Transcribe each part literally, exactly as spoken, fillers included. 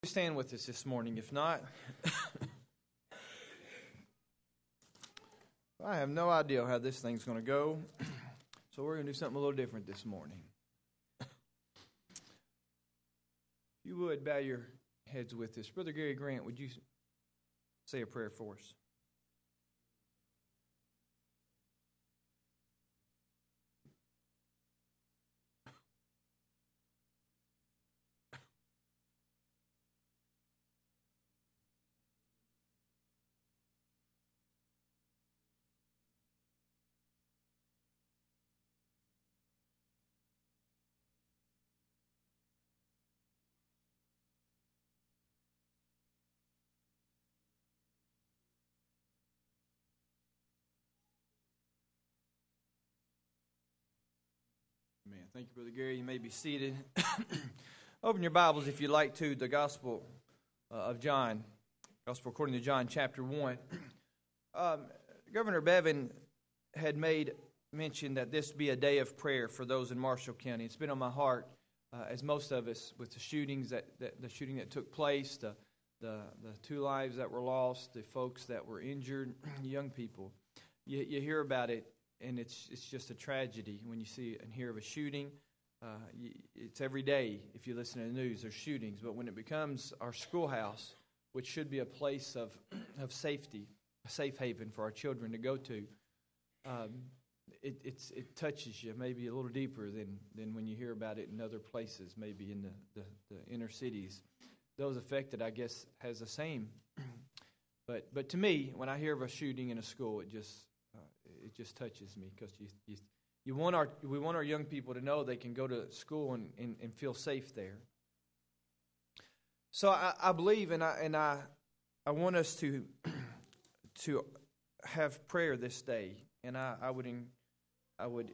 Stand with us this morning. If not, I have no idea how this thing's going to go. So we're going to do something a little different this morning. If you would, bow your heads with us. Brother Gary Grant, would you say a prayer for us? Amen. Thank you, Brother Gary. You may be seated. Open your Bibles, if you'd like to, the Gospel uh, of John, Gospel according to John, chapter one. Um, Governor Bevin had made mention that this be a day of prayer for those in Marshall County. It's been on my heart, uh, as most of us, with the shootings that, that the shooting that took place, the, the the two lives that were lost, the folks that were injured, young people. You, you hear about it. And it's it's just a tragedy when you see and hear of a shooting. Uh, it's every day, if you listen to the news, there's shootings. But when it becomes our schoolhouse, which should be a place of, of safety, a safe haven for our children to go to, um, it it's, it touches you maybe a little deeper than, than when you hear about it in other places, maybe in the, the, the inner cities. Those affected, I guess, has the same. But but to me, when I hear of a shooting in a school, it just... It just touches me because you, you you want our we want our young people to know they can go to school and, and, and feel safe there. So I, I believe and I and I I want us to to have prayer this day, and I, I would I would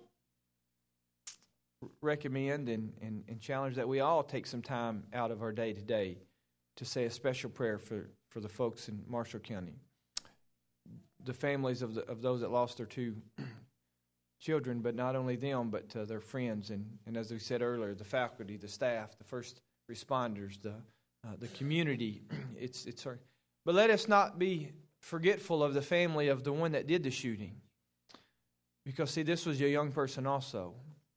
recommend and, and, and challenge that we all take some time out of our day to day to say a special prayer for, for the folks in Marshall County. The families of the, of those that lost their two children, but not only them, but uh, their friends, and, and as we said earlier, the faculty, the staff, the first responders, the uh, the community. It's it's hard. But let us not be forgetful of the family of the one that did the shooting, because see, this was a young person also.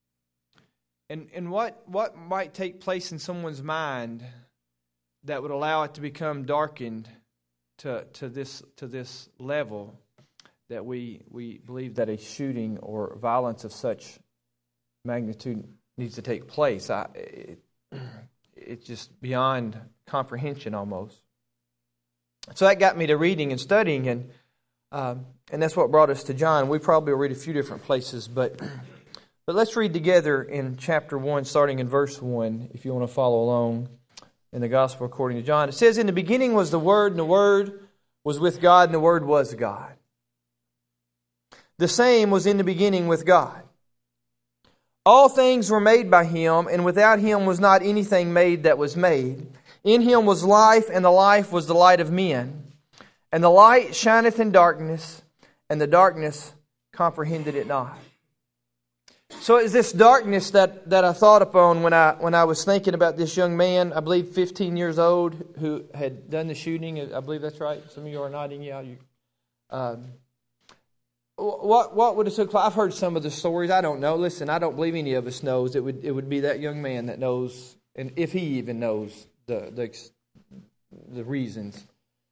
And and what what might take place in someone's mind that would allow it to become darkened to to this to this level that we we believe that a shooting or violence of such magnitude needs to take place. I, it, it's just beyond comprehension almost. So that got me to reading and studying, and um, and that's what brought us to John. We probably will read a few different places, but but let's read together in chapter one, starting in verse one, if you want to follow along. In the Gospel according to John, it says, "In the beginning was the Word, and the Word was with God, and the Word was God. The same was in the beginning with God. All things were made by Him, and without Him was not anything made that was made. In Him was life, and the life was the light of men. And the light shineth in darkness, and the darkness comprehended it not." So it's this darkness that, that I thought upon when I when I was thinking about this young man, I believe fifteen years old, who had done the shooting. I believe that's right. Some of you are nodding. Yeah. You, um, what what would it took? I've heard some of the stories. I don't know. Listen, I don't believe any of us knows. It would it would be that young man that knows, and if he even knows the the the reasons.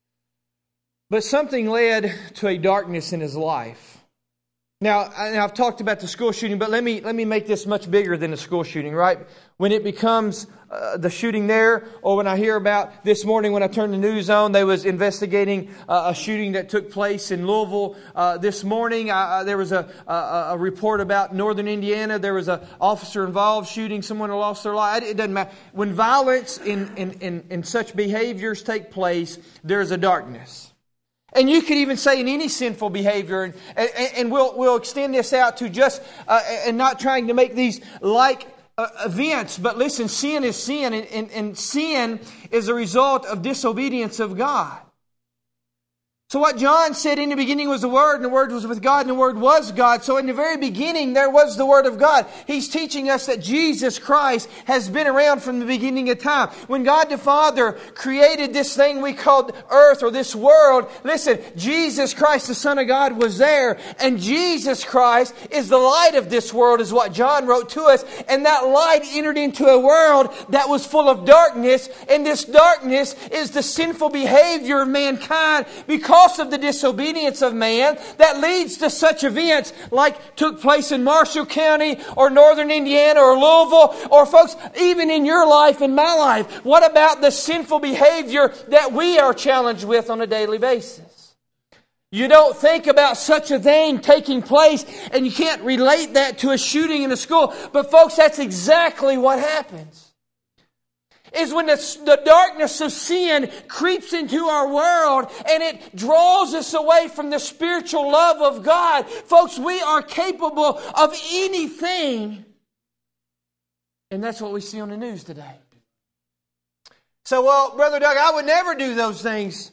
But something led to a darkness in his life. Now, I've talked about the school shooting, but let me let me make this much bigger than the school shooting, right? When it becomes uh, the shooting there, or when I hear about this morning when I turned the news on, they was investigating uh, a shooting that took place in Louisville uh, this morning. Uh, there was a, a a report about Northern Indiana. There was an officer involved shooting someone who lost their life. It doesn't matter. When violence in, in, in, in such behaviors take place, there is a darkness. And you could even say in any sinful behavior, and, and, and we'll we'll extend this out to just, uh, and not trying to make these like uh, events, but listen, sin is sin, and, and, and sin is a result of disobedience of God. So what John said, in the beginning was the Word, and the Word was with God, and the Word was God. So in the very beginning, there was the Word of God. He's teaching us that Jesus Christ has been around from the beginning of time. When God the Father created this thing we called earth or this world, listen, Jesus Christ, the Son of God, was there. And Jesus Christ is the light of this world, is what John wrote to us. And that light entered into a world that was full of darkness. And this darkness is the sinful behavior of mankind because of the disobedience of man that leads to such events like took place in Marshall County or Northern Indiana or Louisville, or folks, even in your life and my life. What about the sinful behavior that we are challenged with on a daily basis? You don't think about such a thing taking place, and you can't relate that to a shooting in a school. But folks, that's exactly what happens. Is when the, the darkness of sin creeps into our world and it draws us away from the spiritual love of God. Folks, we are capable of anything. And that's what we see on the news today. So, well, Brother Doug, I would never do those things.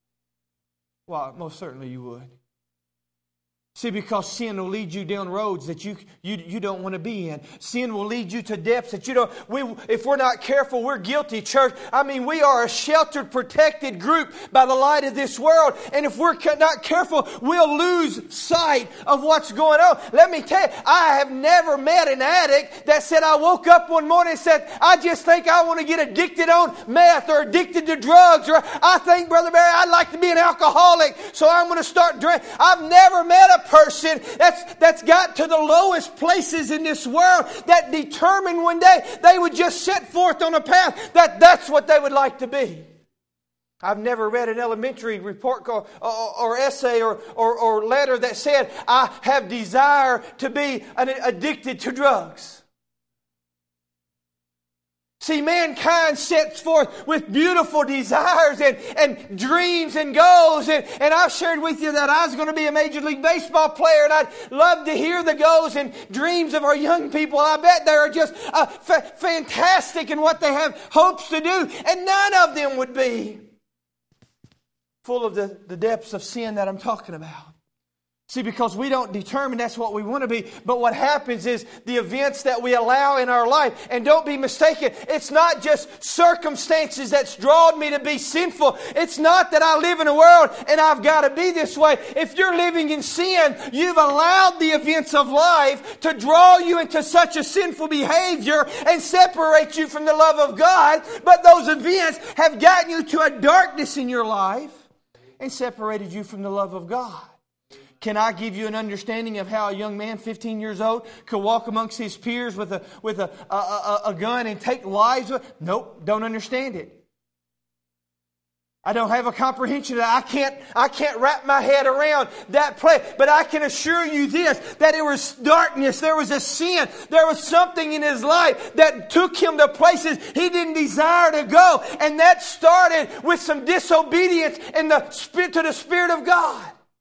Well, most certainly you would. See, because sin will lead you down roads that you, you, you don't want to be in. Sin will lead you to depths that you don't... We, if we're not careful, we're guilty, church. I mean, we are a sheltered, protected group by the light of this world. And if we're not careful, we'll lose sight of what's going on. Let me tell you, I have never met an addict that said, I woke up one morning and said, I just think I want to get addicted on meth or addicted to drugs. Or I think, Brother Barry, I'd like to be an alcoholic, so I'm going to start drinking. I've never met a person that's that's got to the lowest places in this world that determined one day they would just set forth on a path that that's what they would like to be. I've never read an elementary report or, or, or essay or, or, or letter that said, I have desire to be an, addicted to drugs. See, mankind sets forth with beautiful desires and, and dreams and goals. And, and I've shared with you that I was going to be a Major League Baseball player, and I'd love to hear the goals and dreams of our young people. I bet they are just uh, fa- fantastic in what they have hopes to do. And none of them would be full of the, the depths of sin that I'm talking about. See, because we don't determine that's what we want to be. But what happens is the events that we allow in our life. And don't be mistaken, it's not just circumstances that's drawn me to be sinful. It's not that I live in a world and I've got to be this way. If you're living in sin, you've allowed the events of life to draw you into such a sinful behavior and separate you from the love of God. But those events have gotten you to a darkness in your life and separated you from the love of God. Can I give you an understanding of how a young man, fifteen years old, could walk amongst his peers with a with a, a, a, a gun and take lives? Nope, don't understand it. I don't have a comprehension of that. I can't, I can't wrap my head around that play. But I can assure you this, that there was darkness, there was a sin, there was something in his life that took him to places he didn't desire to go. And that started with some disobedience in the spirit to the Spirit of God.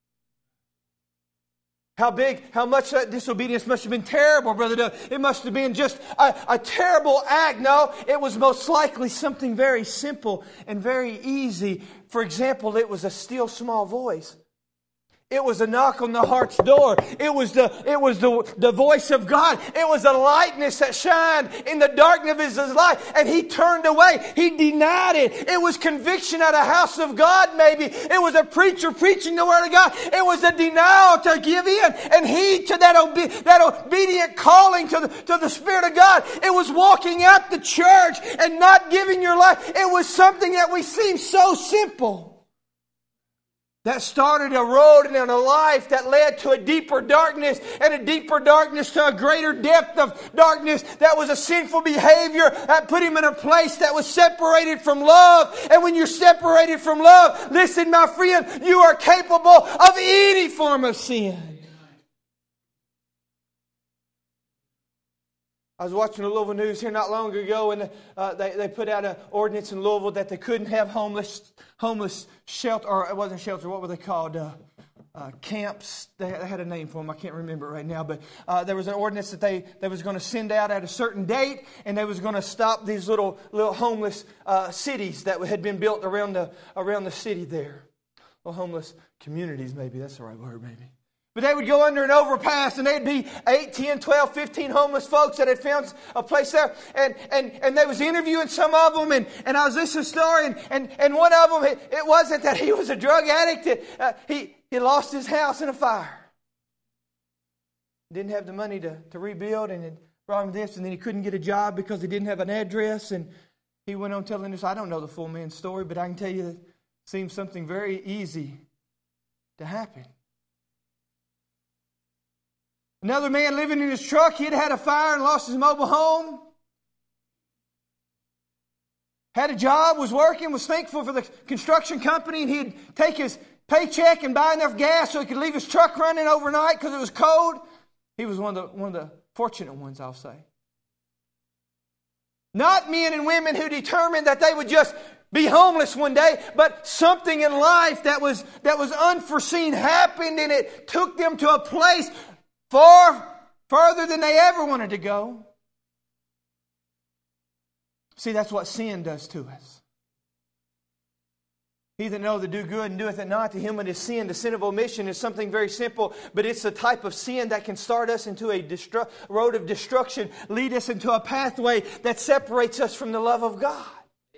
How big, how much that disobedience must have been terrible, Brother Doug. It must have been just a, a terrible act. No, it was most likely something very simple and very easy. For example, it was a still small voice. It was a knock on the heart's door. It was the it was the, the voice of God. It was a lightness that shined in the darkness of his life. And he turned away. He denied it. It was conviction at a house of God, maybe. It was a preacher preaching the Word of God. It was a denial to give in and heed to that, obe- that obedient calling to the, to the Spirit of God. It was walking out the church and not giving your life. It was something that we seem so simple. That started a road and a life that led to a deeper darkness and a deeper darkness to a greater depth of darkness. That was a sinful behavior that put him in a place that was separated from love. And when you're separated from love, listen, my friend, you are capable of any form of sin. I was watching the Louisville News here not long ago, and uh, they, they put out an ordinance in Louisville that they couldn't have homeless homeless shelter, or it wasn't shelter, what were they called? Uh, uh, camps. They had a name for them. I can't remember right now, but uh, there was an ordinance that they, they was going to send out at a certain date, and they was going to stop these little little homeless uh, cities that had been built around the around the city there. well, homeless communities, maybe. That's the right word, maybe. But they would go under an overpass and they'd be eight, ten, twelve, fifteen homeless folks that had found a place there. And and, and they was interviewing some of them. And, and I was listening to a story. And, and, and one of them, it, it wasn't that he was a drug addict. It, uh, he, he lost his house in a fire. Didn't have the money to, to rebuild. And it brought him this. And then he couldn't get a job because he didn't have an address. And he went on telling us, I don't know the full man's story, but I can tell you that it seems something very easy to happen. Another man living in his truck, he had had a fire and lost his mobile home. Had a job, was working, was thankful for the construction company, and he'd take his paycheck and buy enough gas so he could leave his truck running overnight because it was cold. He was one of the, one of the fortunate ones, I'll say. Not men and women who determined that they would just be homeless one day, but something in life that was, that was unforeseen happened, and it took them to a place far further than they ever wanted to go. See, that's what sin does to us. He that knoweth to do good and doeth it not, to him it is sin. The sin of omission is something very simple, but it's the type of sin that can start us into a destru- road of destruction, lead us into a pathway that separates us from the love of God.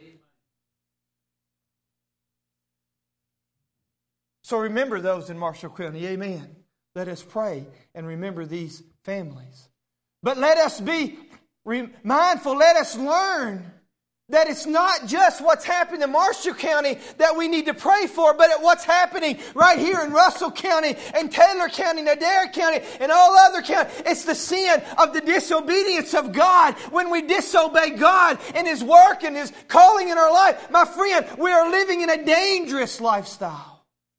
So remember those in Marshall County. Amen. Let us pray and remember these families. But let us be mindful, let us learn that it's not just what's happened in Marshall County that we need to pray for, but at what's happening right here in Russell County and Taylor County and Adair County and all other counties. It's the sin of the disobedience of God. When we disobey God and His work and His calling in our life, my friend, we are living in a dangerous lifestyle.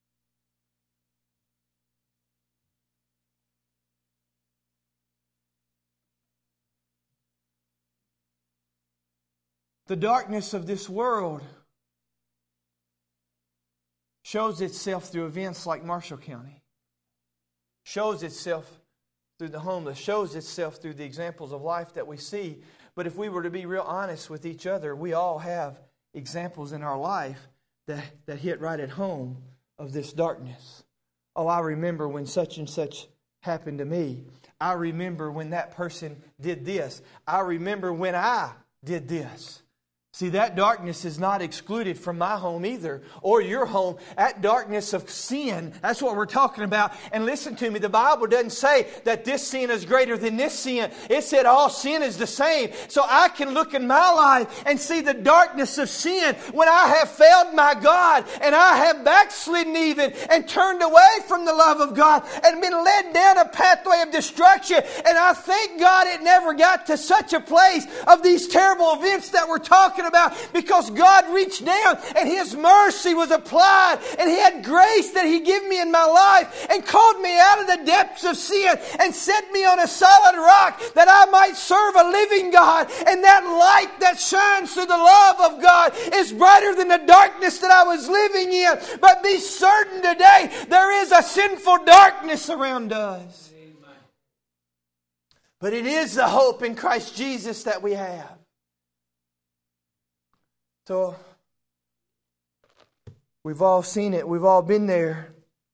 The darkness of this world shows itself through events like Marshall County. Shows itself through the homeless. Shows itself through the examples of life that we see. But if we were to be real honest with each other, we all have examples in our life that, that hit right at home of this darkness. Oh, I remember when such and such happened to me. I remember when that person did this. I remember when I did this. See, that darkness is not excluded from my home either, or your home. That darkness of sin, that's what we're talking about. And listen to me, the Bible doesn't say that this sin is greater than this sin. It said all sin is the same. So I can look in my life and see the darkness of sin when I have failed my God and I have backslidden even and turned away from the love of God and been led down a pathway of destruction. And I thank God it never got to such a place of these terrible events that we're talking about, because God reached down and His mercy was applied and He had grace that He gave me in my life and called me out of the depths of sin and set me on a solid rock that I might serve a living God. And that light that shines through the love of God is brighter than the darkness that I was living in. But be certain today there is a sinful darkness around us. Amen. But it is the hope in Christ Jesus that we have. So, we've all seen it. We've all been there.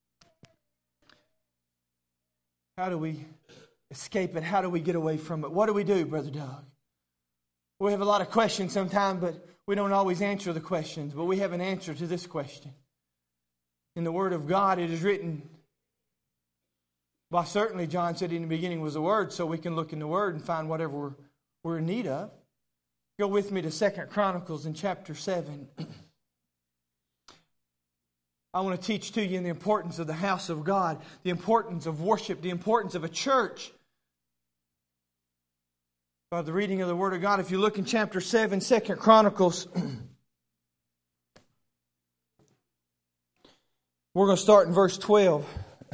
How do we escape it? How do we get away from it? What do we do, Brother Doug? We have a lot of questions sometimes, but we don't always answer the questions. But we have an answer to this question. In the Word of God, it is written, well, certainly John said in the beginning was the Word, so we can look in the Word and find whatever we're, we're in need of. Go with me to Second Chronicles in chapter seven. I want to teach to you the importance of the house of God, the importance of worship, the importance of a church. By the reading of the Word of God, if you look in chapter seven, Second Chronicles, we're going to start in verse twelve.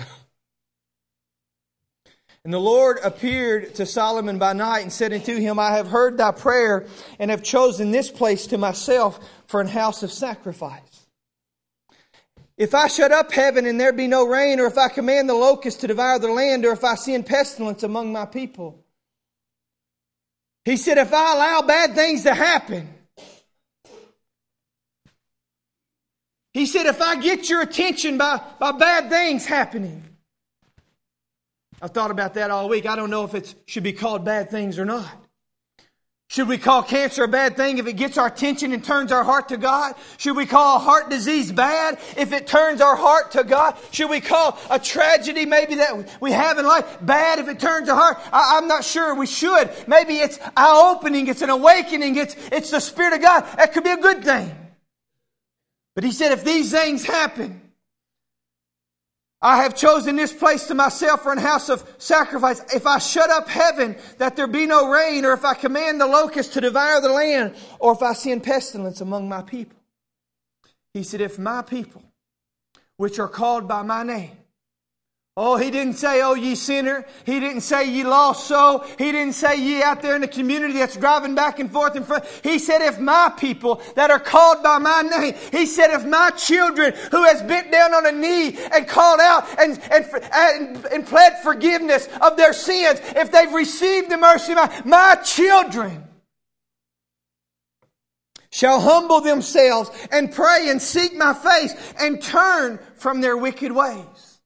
And the Lord appeared to Solomon by night and said unto him, I have heard thy prayer and have chosen this place to myself for an house of sacrifice. If I shut up heaven and there be no rain, or if I command the locusts to devour the land, or if I send pestilence among my people. He said, if I allow bad things to happen, He said, if I get your attention by, by bad things happening. I've thought about that all week. I don't know if it should be called bad things or not. Should we call cancer a bad thing if it gets our attention and turns our heart to God? Should we call heart disease bad if it turns our heart to God? Should we call a tragedy maybe that we have in life bad if it turns our heart? I, I'm not sure we should. Maybe it's eye-opening, it's an awakening, it's, it's the Spirit of God. That could be a good thing. But He said if these things happen, I have chosen this place to myself for an house of sacrifice. If I shut up heaven that there be no rain, or if I command the locusts to devour the land, or if I send pestilence among my people. He said, if my people, which are called by my name. Oh, He didn't say, oh, ye sinner. He didn't say, ye lost soul. He didn't say, ye out there in the community that's driving back and forth in front. He said, if my people that are called by my name. He said, if my children who has bent down on a knee and called out and, and, and, and pled forgiveness of their sins, if they've received the mercy of my, my children shall humble themselves and pray and seek my face and turn from their wicked ways.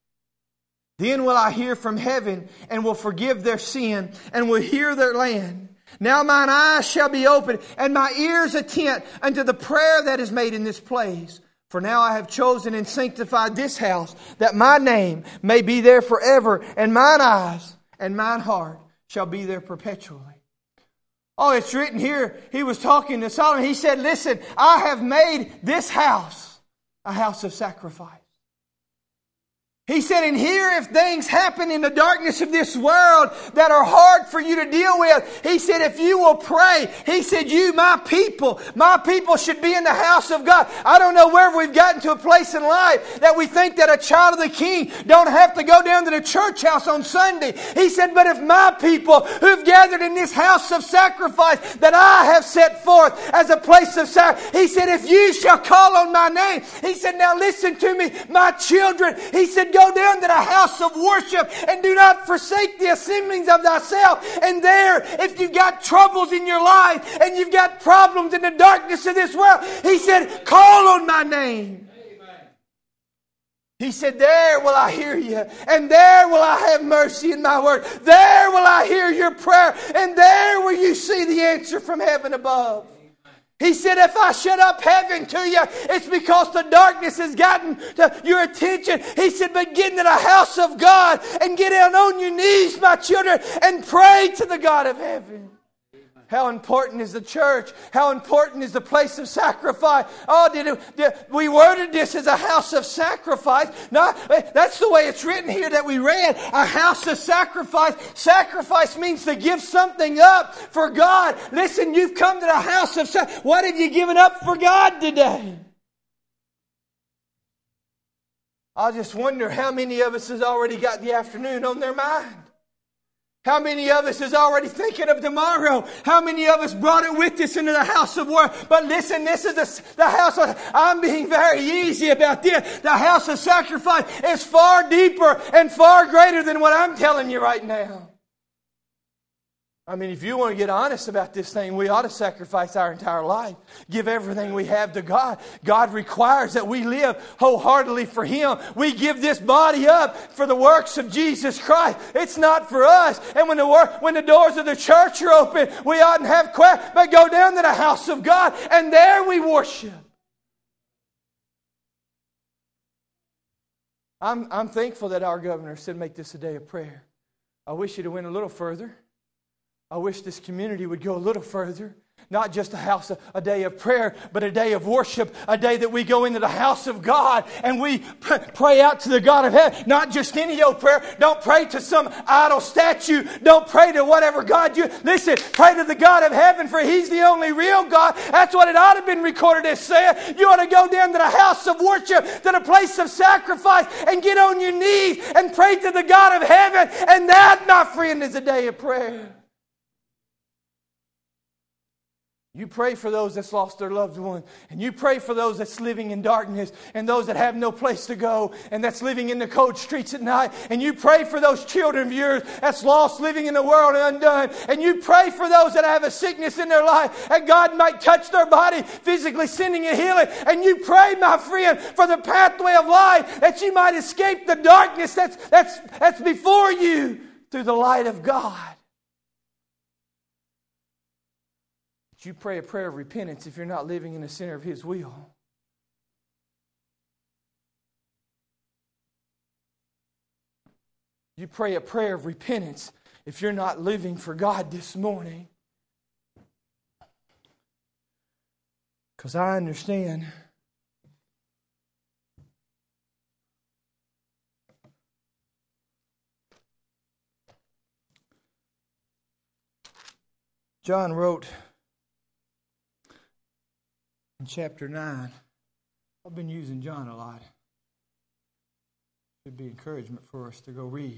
Then will I hear from heaven and will forgive their sin and will hear their land. Now mine eyes shall be open and my ears attent unto the prayer that is made in this place. For now I have chosen and sanctified this house that my name may be there forever, and mine eyes and mine heart shall be there perpetually. Oh, it's written here. He was talking to Solomon. He said, listen, I have made this house a house of sacrifice. He said, and here if things happen in the darkness of this world that are hard for you to deal with, He said, if you will pray, He said, you, my people, my people should be in the house of God. I don't know where we've gotten to a place in life that we think that a child of the King don't have to go down to the church house on Sunday. He said, but if my people who've gathered in this house of sacrifice that I have set forth as a place of sacrifice, He said, if you shall call on my name, He said, now listen to me, my children. He said, go down to the house of worship and do not forsake the assemblies of thyself. And there, if you've got troubles in your life and you've got problems in the darkness of this world, He said, call on my name. Amen. He said, there will I hear you, and there will I have mercy in my word. There will I hear your prayer, and there will you see the answer from heaven above. He said, if I shut up heaven to you, it's because the darkness has gotten to your attention. He said, but get into the house of God and get down on your knees, my children, and pray to the God of heaven. How important is the church? How important is the place of sacrifice? Oh, did, it, did we worded this as a house of sacrifice? No, that's the way it's written here that we read. A house of sacrifice. Sacrifice means to give something up for God. Listen, you've come to the house of sacrifice. What have you given up for God today? I just wonder how many of us has already got the afternoon on their mind. How many of us is already thinking of tomorrow? How many of us brought it with us into the house of work? But listen, this is the, the house of... I'm being very easy about this. The house of sacrifice is far deeper and far greater than what I'm telling you right now. I mean, if you want to get honest about this thing, we ought to sacrifice our entire life. Give everything we have to God. God requires that we live wholeheartedly for Him. We give this body up for the works of Jesus Christ. It's not for us. And when the work, when the doors of the church are open, we oughtn't have quiet, but go down to the house of God, and there we worship. I'm, I'm thankful that our governor said make this a day of prayer. I wish it had went a little further. I wish this community would go a little further. Not just a house, a day of prayer, but a day of worship. A day that we go into the house of God and we pray out to the God of heaven. Not just any old prayer. Don't pray to some idol statue. Don't pray to whatever God you... Listen, pray to the God of heaven, for He's the only real God. That's what it ought to have been recorded as saying. You ought to go down to the house of worship, to the place of sacrifice, and get on your knees and pray to the God of heaven. And that, my friend, is a day of prayer. You pray for those that's lost their loved one. And you pray for those that's living in darkness and those that have no place to go and that's living in the cold streets at night. And you pray for those children of yours that's lost, living in the world and undone. And you pray for those that have a sickness in their life and God might touch their body, physically sending a healing. And you pray, my friend, for the pathway of life that you might escape the darkness that's, that's, that's before you through the light of God. You pray a prayer of repentance if you're not living in the center of His will. You pray a prayer of repentance if you're not living for God this morning. Because I understand John wrote in chapter nine, I've been using John a lot. Should be encouragement for us to go read.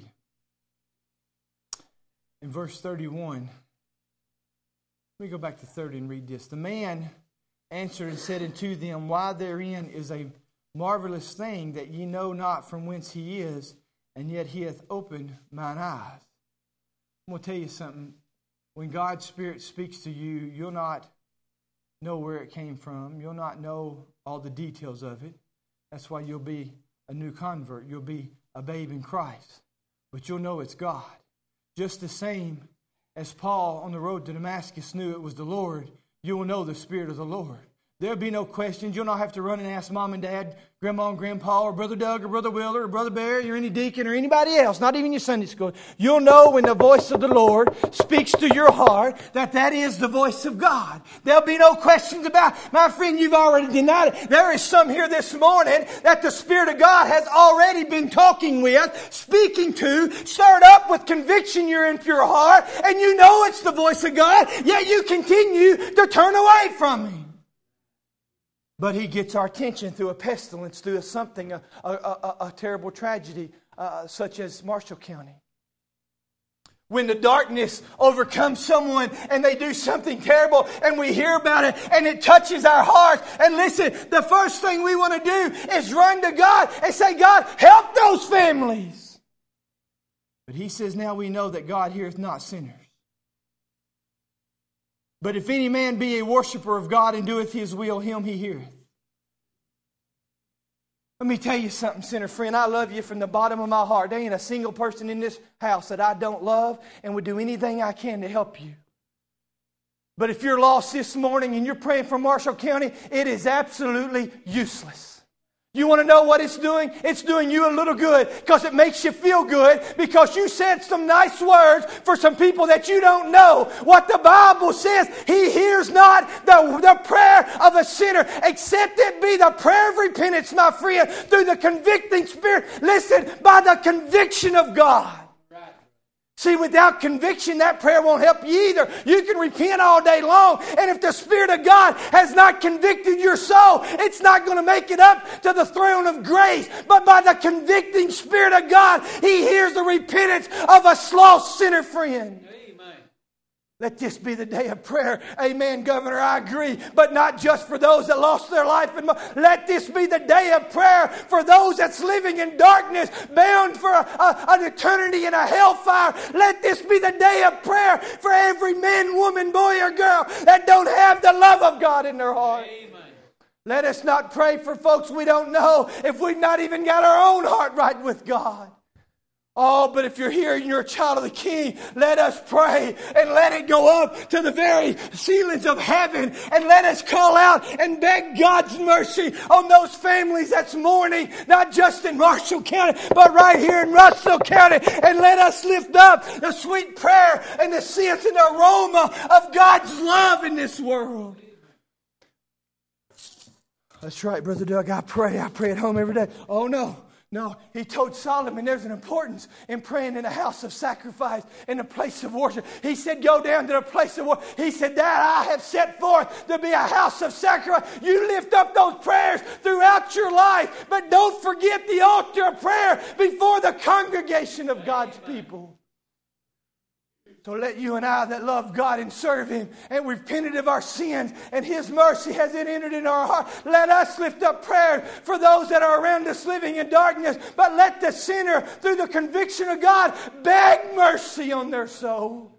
In verse thirty-one, let me go back to thirty and read this. The man answered and said unto them, Why therein is a marvelous thing that ye know not from whence he is, and yet he hath opened mine eyes. I'm going to tell you something. When God's Spirit speaks to you, you'll not know where it came from. You'll not know all the details of it. That's why you'll be a new convert. You'll be a babe in Christ. But you'll know it's God. Just the same as Paul on the road to Damascus knew it was the Lord, you will know the Spirit of the Lord. There'll be no questions. You'll not have to run and ask Mom and Dad, Grandma and Grandpa, or Brother Doug, or Brother Willer, or Brother Barry, or any deacon, or anybody else, not even your Sunday school. You'll know when the voice of the Lord speaks to your heart that that is the voice of God. There'll be no questions about it. My friend, you've already denied it. There is some here this morning that the Spirit of God has already been talking with, speaking to, stirred up with conviction you're in your heart, and you know it's the voice of God, yet you continue to turn away from Him. But He gets our attention through a pestilence, through a something, a, a, a, a terrible tragedy, uh, such as Marshall County. When the darkness overcomes someone and they do something terrible and we hear about it and it touches our hearts. And listen, the first thing we want to do is run to God and say, God, help those families. But He says, now we know that God heareth not sinners. But if any man be a worshiper of God and doeth His will, him He heareth. Let me tell you something, sinner friend. I love you from the bottom of my heart. There ain't a single person in this house that I don't love and would do anything I can to help you. But if you're lost this morning and you're praying for Marshall County, it is absolutely useless. You want to know what it's doing? It's doing you a little good because it makes you feel good because you said some nice words for some people that you don't know. What the Bible says, He hears not the, the prayer of a sinner except it be the prayer of repentance, my friend, through the convicting Spirit. Listen, by the conviction of God. See, without conviction, that prayer won't help you either. You can repent all day long, and if the Spirit of God has not convicted your soul, it's not going to make it up to the throne of grace. But by the convicting Spirit of God, He hears the repentance of a lost sinner friend. Let this be the day of prayer. Amen, Governor, I agree. But not just for those that lost their life. And let this be the day of prayer for those that's living in darkness, bound for a, a, an eternity in a hellfire. Let this be the day of prayer for every man, woman, boy, or girl that don't have the love of God in their heart. Amen. Let us not pray for folks we don't know if we've not even got our own heart right with God. Oh, but if you're here and you're a child of the King, let us pray and let it go up to the very ceilings of heaven and let us call out and beg God's mercy on those families that's mourning, not just in Marshall County, but right here in Russell County. And let us lift up the sweet prayer and the sense and the aroma of God's love in this world. That's right, Brother Doug. I pray. I pray at home every day. Oh, no. No, he told Solomon there's an importance in praying in a house of sacrifice, in a place of worship. He said, go down to the place of worship. He said, that I have set forth to be a house of sacrifice. You lift up those prayers throughout your life, but don't forget the altar of prayer before the congregation of God's people. So let you and I that love God and serve Him and repented of our sins and His mercy has entered in our heart. Let us lift up prayer for those that are around us living in darkness. But let the sinner, through the conviction of God, beg mercy on their soul.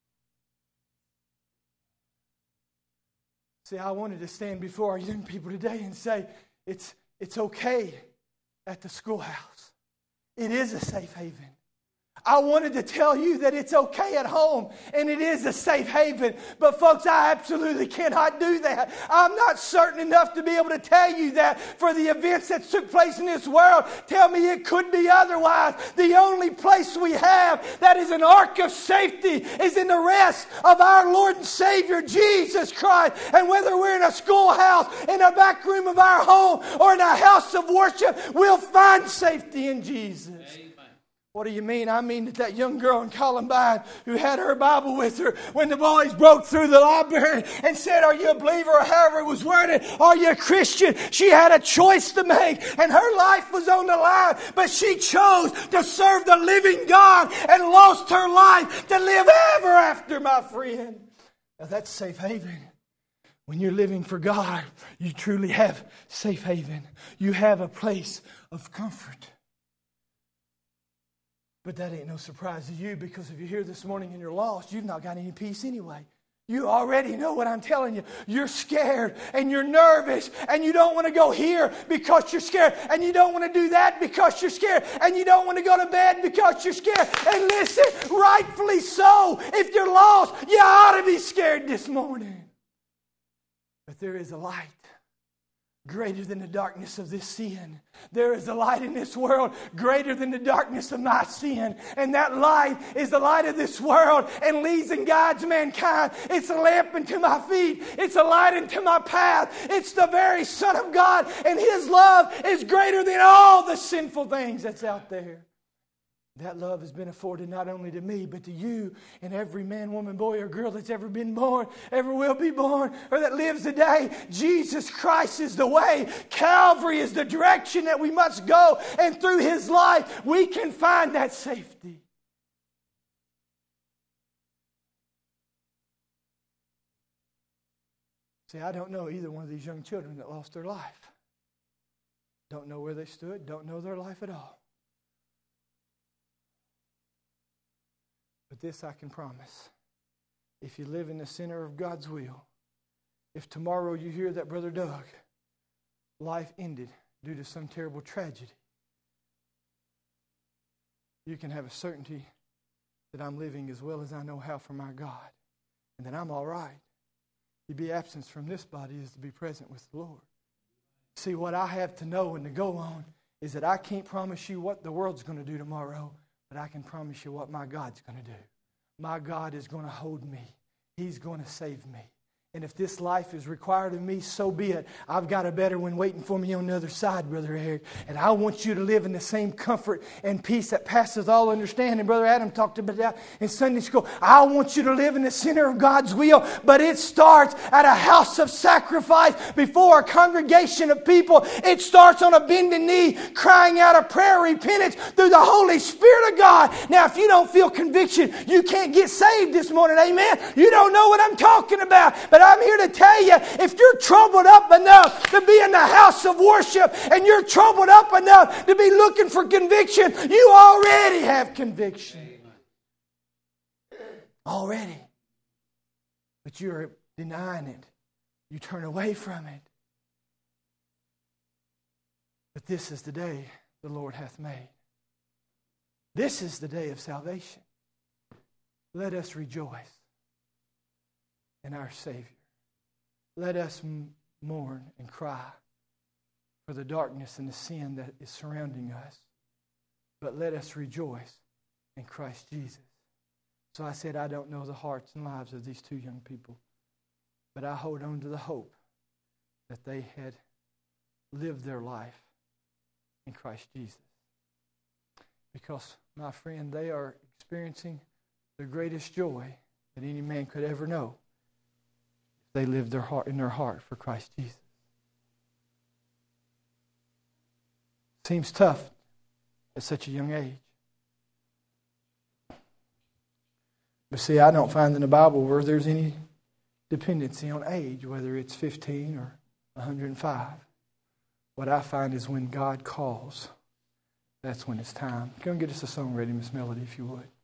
See, I wanted to stand before our young people today and say, it's, it's okay at the schoolhouse. It is a safe haven. I wanted to tell you that it's okay at home and it is a safe haven. But folks, I absolutely cannot do that. I'm not certain enough to be able to tell you that for the events that took place in this world. Tell me it could be otherwise. The only place we have that is an ark of safety is in the rest of our Lord and Savior, Jesus Christ. And whether we're in a schoolhouse, in a back room of our home, or in a house of worship, we'll find safety in Jesus. Amen. What do you mean? I mean that that young girl in Columbine who had her Bible with her when the boys broke through the library and said, are you a believer, or however it was worded, are you a Christian? She had a choice to make and her life was on the line, but she chose to serve the living God and lost her life to live ever after, my friend. Now that's safe haven. When you're living for God, you truly have safe haven. You have a place of comfort. But that ain't no surprise to you, because if you're here this morning and you're lost, you've not got any peace anyway. You already know what I'm telling you. You're scared and you're nervous and you don't want to go here because you're scared, and you don't want to do that because you're scared, and you don't want to go to bed because you're scared. And listen, rightfully so. If you're lost, you ought to be scared this morning. But there is a light greater than the darkness of this sin. There is a light in this world greater than the darkness of my sin. And that light is the light of this world and leads and guides mankind. It's a lamp unto my feet. It's a light unto my path. It's the very Son of God, and His love is greater than all the sinful things that's out there. That love has been afforded not only to me, but to you and every man, woman, boy, or girl that's ever been born, ever will be born, or that lives today. Jesus Christ is the way. Calvary is the direction that we must go. And through His life, we can find that safety. See, I don't know either one of these young children that lost their life. Don't know where they stood. Don't know their life at all. But this I can promise. If you live in the center of God's will, if tomorrow you hear that Brother Doug, life ended due to some terrible tragedy, you can have a certainty that I'm living as well as I know how for my God, and that I'm all right. To be absent from this body is to be present with the Lord. See, what I have to know and to go on is that I can't promise you what the world's going to do tomorrow, but I can promise you what my God's going to do. My God is going to hold me. He's going to save me. And if this life is required of me, so be it. I've got a better one waiting for me on the other side, Brother Eric. And I want you to live in the same comfort and peace that passes all understanding. Brother Adam talked about that in Sunday school. I want you to live in the center of God's will. But it starts at a house of sacrifice before a congregation of people. It starts on a bending knee, crying out a prayer of repentance through the Holy Spirit of God. Now, if you don't feel conviction, you can't get saved this morning. Amen? You don't know what I'm talking about. But But I'm here to tell you, if you're troubled up enough to be in the house of worship, and you're troubled up enough to be looking for conviction, you already have conviction. Already. But you're denying it. You turn away from it. But this is the day the Lord hath made. This is the day of salvation. Let us rejoice in our Savior. Let us m- mourn and cry for the darkness and the sin that is surrounding us. But let us rejoice in Christ Jesus. So I said, I don't know the hearts and lives of these two young people, but I hold on to the hope that they had lived their life in Christ Jesus. Because, my friend, they are experiencing the greatest joy that any man could ever know. They lived their heart in their heart for Christ Jesus. Seems tough at such a young age. But see, I don't find in the Bible where there's any dependency on age, whether it's fifteen or one hundred five. What I find is when God calls, that's when it's time. Go and get us a song ready, Miss Melody, if you would.